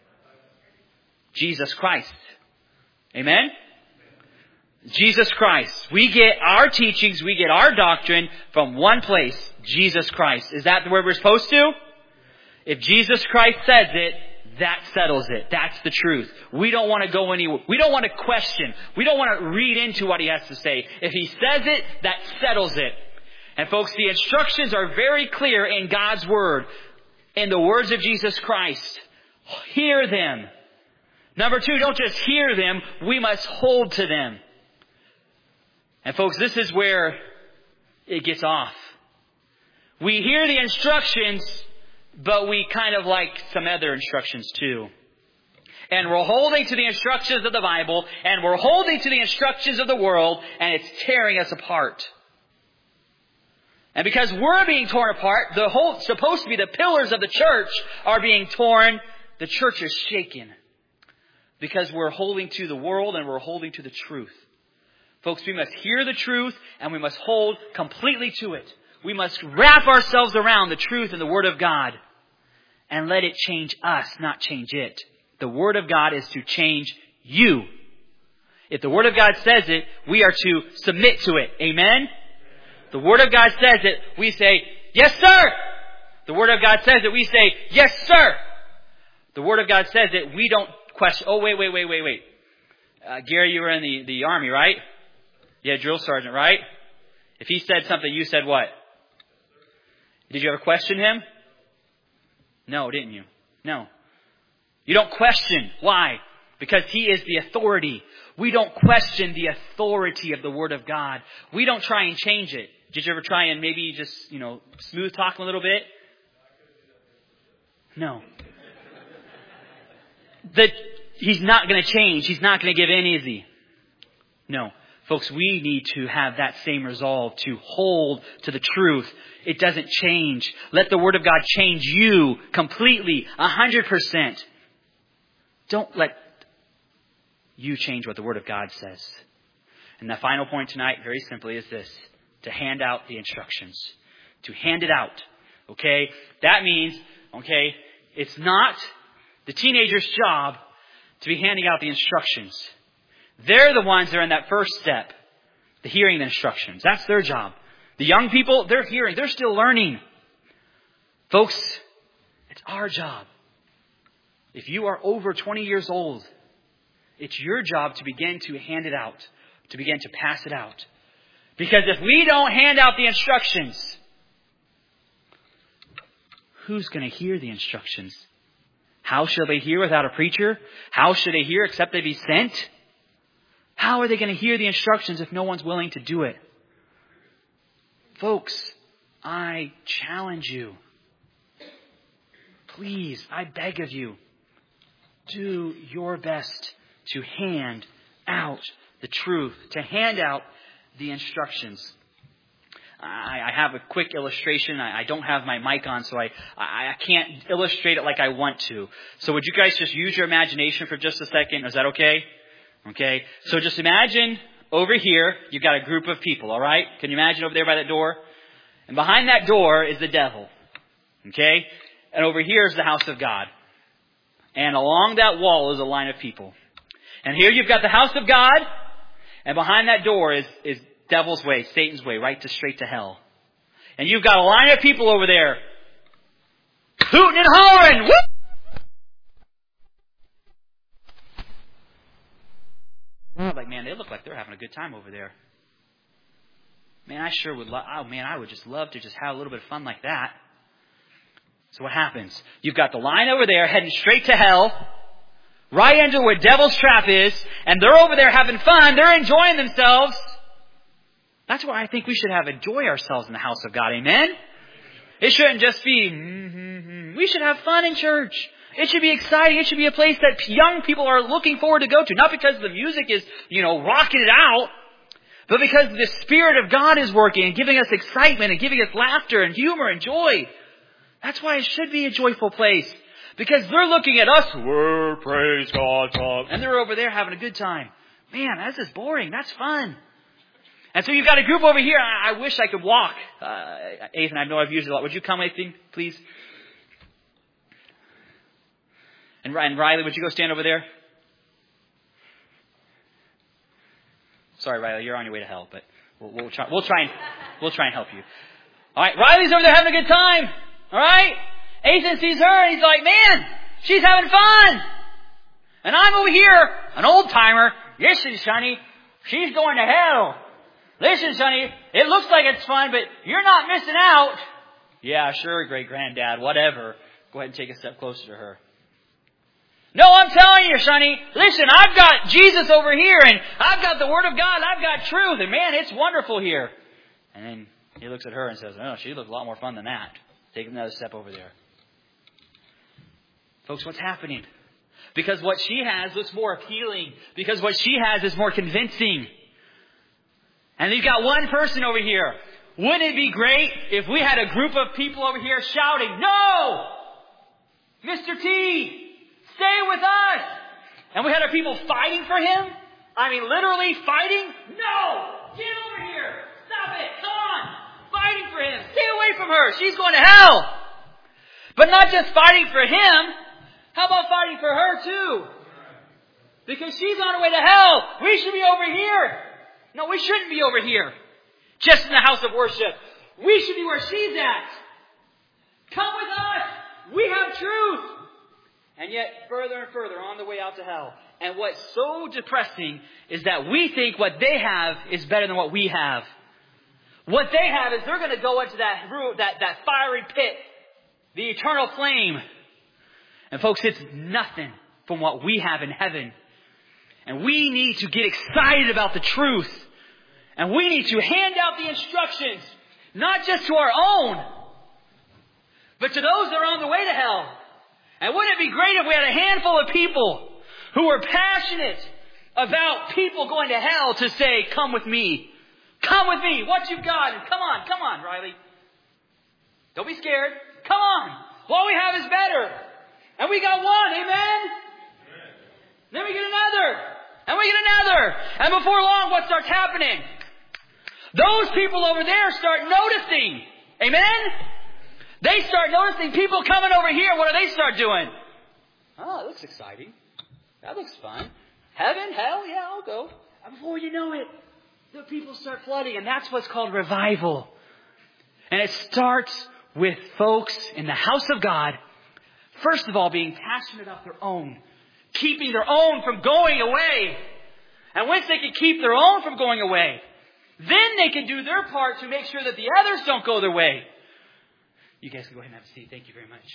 Jesus Christ. Amen? Jesus Christ. We get our teachings, we get our doctrine from one place, Jesus Christ. Is that where we're supposed to? If Jesus Christ says it, that settles it. That's the truth. We don't want to go anywhere. We don't want to question. We don't want to read into what he has to say. If he says it, that settles it. And folks, the instructions are very clear in God's Word, in the words of Jesus Christ. Hear them. Number two, don't just hear them. We must hold to them. And folks, this is where it gets off. We hear the instructions, but we kind of like some other instructions too. And we're holding to the instructions of the Bible, and we're holding to the instructions of the world, and it's tearing us apart. And because we're being torn apart, the whole, supposed to be the pillars of the church are being torn. The church is shaken. Because we're holding to the world and we're holding to the truth. Folks, we must hear the truth and we must hold completely to it. We must wrap ourselves around the truth and the Word of God. And let it change us, not change it. The Word of God is to change you. If the Word of God says it, we are to submit to it. Amen? The Word of God says it, we say, yes, sir. The Word of God says it, we say, yes, sir. The Word of God says it, we don't question. Oh, wait, wait, wait, wait, wait. Uh, Gary, you were in the, the Army, right? Yeah, drill sergeant, right? If he said something, you said what? Did you ever question him? No, didn't you? No. You don't question. Why? Because he is the authority. We don't question the authority of the Word of God. We don't try and change it. Did you ever try and maybe just, you know, smooth talk him a little bit? No. That he's not going to change. He's not going to give in, is he? No. Folks, we need to have that same resolve to hold to the truth. It doesn't change. Let the Word of God change you completely, a hundred percent. Don't let you change what the Word of God says. And the final point tonight, very simply, is this. To hand out the instructions. To hand it out. Okay? That means, okay, it's not the teenager's job to be handing out the instructions. They're the ones that are in that first step. The hearing the instructions. That's their job. The young people, they're hearing. They're still learning. Folks, it's our job. If you are over twenty years old, it's your job to begin to hand it out. To begin to pass it out. Because if we don't hand out the instructions, who's going to hear the instructions? How shall they hear without a preacher? How should they hear except they be sent? How are they going to hear the instructions if no one's willing to do it? Folks, I challenge you. Please, I beg of you, do your best to hand out the truth, to hand out the instructions. I, I have a quick illustration. I, I don't have my mic on, so I, I, I can't illustrate it like I want to. So would you guys just use your imagination for just a second? Is that okay? Okay. So just imagine over here, you've got a group of people, all right? Can you imagine over there by that door? And behind that door is the devil. Okay? And over here is the house of God. And along that wall is a line of people. And here you've got the house of God. And behind that door is, is devil's way, Satan's way, right to straight to hell. And you've got a line of people over there hooting and hollering. Woo! Like, man, they look like they're having a good time over there. Man, I sure would love, oh man, I would just love to just have a little bit of fun like that. So what happens? You've got the line over there heading straight to hell. Right into where devil's trap is, and they're over there having fun. They're enjoying themselves. That's why I think we should have enjoy ourselves in the house of God. Amen? It shouldn't just be, mm-hmm. We should have fun in church. It should be exciting. It should be a place that young people are looking forward to go to. Not because the music is, you know, rocking it out, but because the Spirit of God is working and giving us excitement and giving us laughter and humor and joy. That's why it should be a joyful place. Because they're looking at us, word, praise God, God, and they're over there having a good time. Man, this is boring. That's fun. And so you've got a group over here. I, I wish I could walk. Uh, Ethan, I know I've used it a lot. Would you come, Ethan, please? And, and Riley, would you go stand over there? Sorry, Riley, you're on your way to hell, but we'll, we'll try. We'll try and we'll try and help you. All right, Riley's over there having a good time. All right. Ethan sees her and he's like, man, She's having fun. And I'm over here, an old timer. Listen, Sonny, she's going to hell. Listen, Sonny, it looks like it's fun, but you're not missing out. Yeah, sure, great granddad, whatever. Go ahead and take a step closer to her. No, I'm telling you, Sonny, listen, I've got Jesus over here, and I've got the Word of God, I've got truth, and man, it's wonderful here. And then he looks at her and says, oh, she looks a lot more fun than that. Take another step over there. Folks, what's happening? Because what she has looks more appealing. Because what she has is more convincing. And you've got one person over here. Wouldn't it be great if we had a group of people over here shouting, no! Mister T, stay with us! And we had our people fighting for him? I mean, literally fighting? No! Get over here! Stop it! Come on! Fighting for him! Stay away from her! She's going to hell! But not just fighting for him. How about fighting for her too? Because she's on her way to hell. We should be over here. No, we shouldn't be over here. Just in the house of worship. We should be where she's at. Come with us. We have truth. And yet further and further on the way out to hell. And what's so depressing is that we think what they have is better than what we have. What they have is they're going to go into that that, that fiery pit. The eternal flame. And folks, it's nothing from what we have in heaven. And we need to get excited about the truth. And we need to hand out the instructions, not just to our own, but to those that are on the way to hell. And wouldn't it be great if we had a handful of people who were passionate about people going to hell to say, come with me. Come with me. What you've got. And come on, come on, Riley. Don't be scared. Come on. What we have is better. And we got one. Amen? Amen. Then we get another. And we get another. And before long, what starts happening? Those people over there start noticing. Amen? They start noticing people coming over here. What do they start doing? Oh, that looks exciting. That looks fun. Heaven, hell, yeah, I'll go. And before you know it, the people start flooding. And that's what's called revival. And it starts with folks in the house of God, first of all, being passionate about their own. Keeping their own from going away. And once they can keep their own from going away, then they can do their part to make sure that the others don't go their way. You guys can go ahead and have a seat. Thank you very much.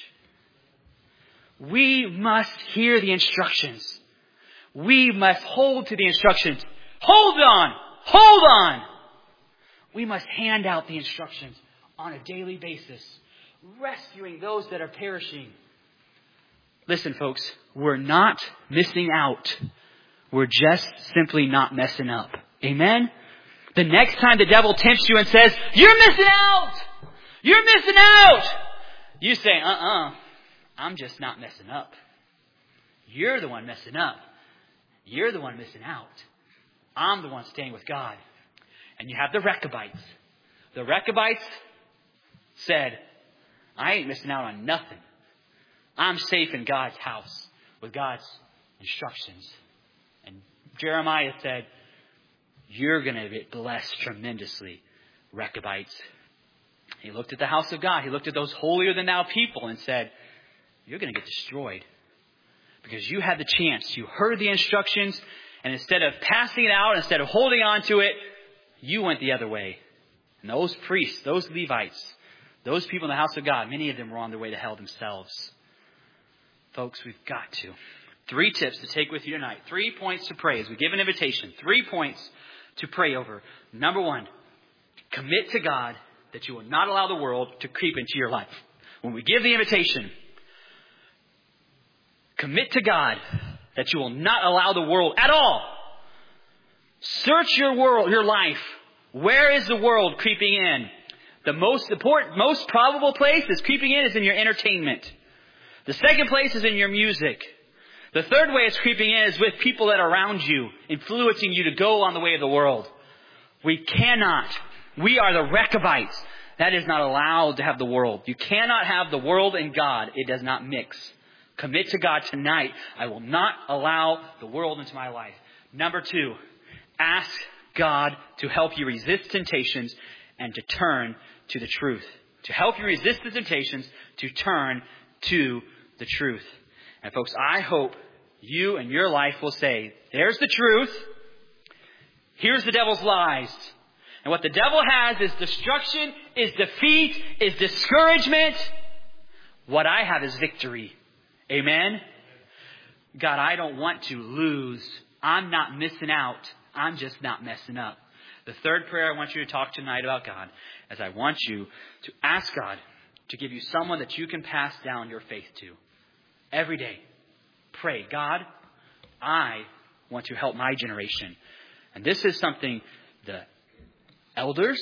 We must hear the instructions. We must hold to the instructions. Hold on! Hold on! We must hand out the instructions on a daily basis, rescuing those that are perishing. Listen, folks, we're not missing out. We're just simply not messing up. Amen? The next time the devil tempts you and says, you're missing out! You're missing out! You say, uh-uh, I'm just not messing up. You're the one messing up. You're the one missing out. I'm the one staying with God. And you have the Rechabites. The Rechabites said, I ain't missing out on nothing. I'm safe in God's house with God's instructions. And Jeremiah said, you're going to get blessed tremendously, Rechabites. He looked at the house of God. He looked at those holier than thou people and said, you're going to get destroyed. Because you had the chance. You heard the instructions. And instead of passing it out, instead of holding on to it, you went the other way. And those priests, those Levites, those people in the house of God, many of them were on their way to hell themselves. Folks, we've got to. Three tips to take with you tonight. Three points to pray as we give an invitation. Three points to pray over. Number one, commit to God that you will not allow the world to creep into your life. When we give the invitation, commit to God that you will not allow the world at all. Search your world, your life. Where is the world creeping in? The most important, most probable place is creeping in is in your entertainment. The second place is in your music. The third way it's creeping in is with people that are around you, influencing you to go on the way of the world. We cannot. We are the Rechabites. That is not allowed to have the world. You cannot have the world and God. It does not mix. Commit to God tonight. I will not allow the world into my life. Number two, ask God to help you resist temptations and to turn to the truth. To help you resist the temptations, to turn to the truth. And folks, I hope you and your life will say, there's the truth. Here's the devil's lies. And what the devil has is destruction, is defeat, is discouragement. What I have is victory. Amen? God, I don't want to lose. I'm not missing out. I'm just not messing up. The third prayer I want you to talk tonight about God is I want you to ask God to give you someone that you can pass down your faith to. Every day. Pray, God, I want to help my generation. And this is something the elders,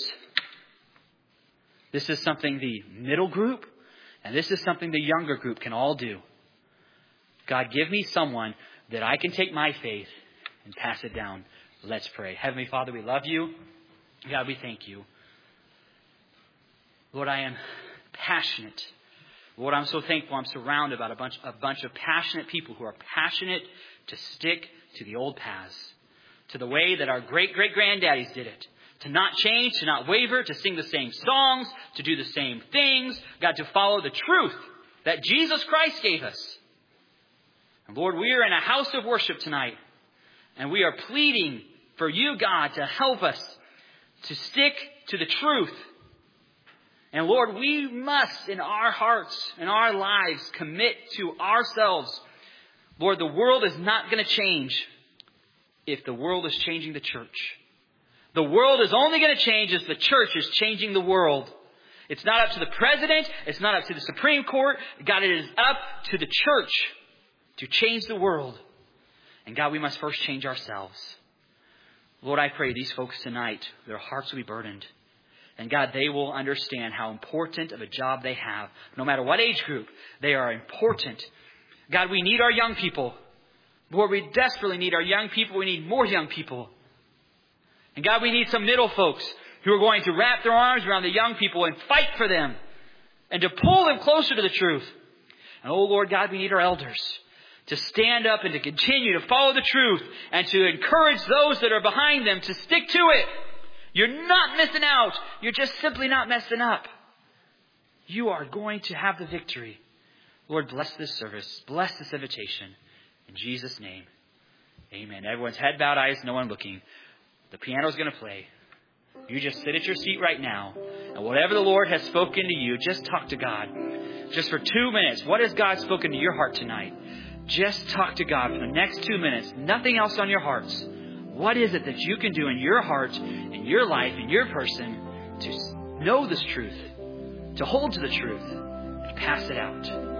this is something the middle group, and this is something the younger group can all do. God, give me someone that I can take my faith and pass it down. Let's pray. Heavenly Father, we love you. God, we thank you. Lord, I am passionate. Lord, I'm so thankful I'm surrounded by a bunch, a bunch of passionate people who are passionate to stick to the old paths, to the way that our great-great-granddaddies did it. To not change, to not waver, to sing the same songs, to do the same things. God, to follow the truth that Jesus Christ gave us. And Lord, we are in a house of worship tonight. And we are pleading for you, God, to help us to stick to the truth. And Lord, we must in our hearts, in our lives, commit to ourselves. Lord, the world is not going to change if the world is changing the church. The world is only going to change as the church is changing the world. It's not up to the president. It's not up to the Supreme Court. God, it is up to the church to change the world. And God, we must first change ourselves. Lord, I pray these folks tonight, their hearts will be burdened. And God, they will understand how important of a job they have. No matter what age group, they are important. God, we need our young people. Lord, we desperately need our young people. We need more young people. And God, we need some middle folks who are going to wrap their arms around the young people and fight for them and to pull them closer to the truth. And oh Lord God, we need our elders to stand up and to continue to follow the truth and to encourage those that are behind them to stick to it. You're not missing out. You're just simply not messing up. You are going to have the victory. Lord, bless this service. Bless this invitation. In Jesus' name, amen. Everyone's head bowed, eyes, no one looking. The piano's going to play. You just sit at your seat right now. And whatever the Lord has spoken to you, just talk to God. Just for two minutes. What has God spoken to your heart tonight? Just talk to God for the next two minutes. Nothing else on your hearts. What is it that you can do in your heart, in your life, in your person to know this truth, to hold to the truth, and pass it out?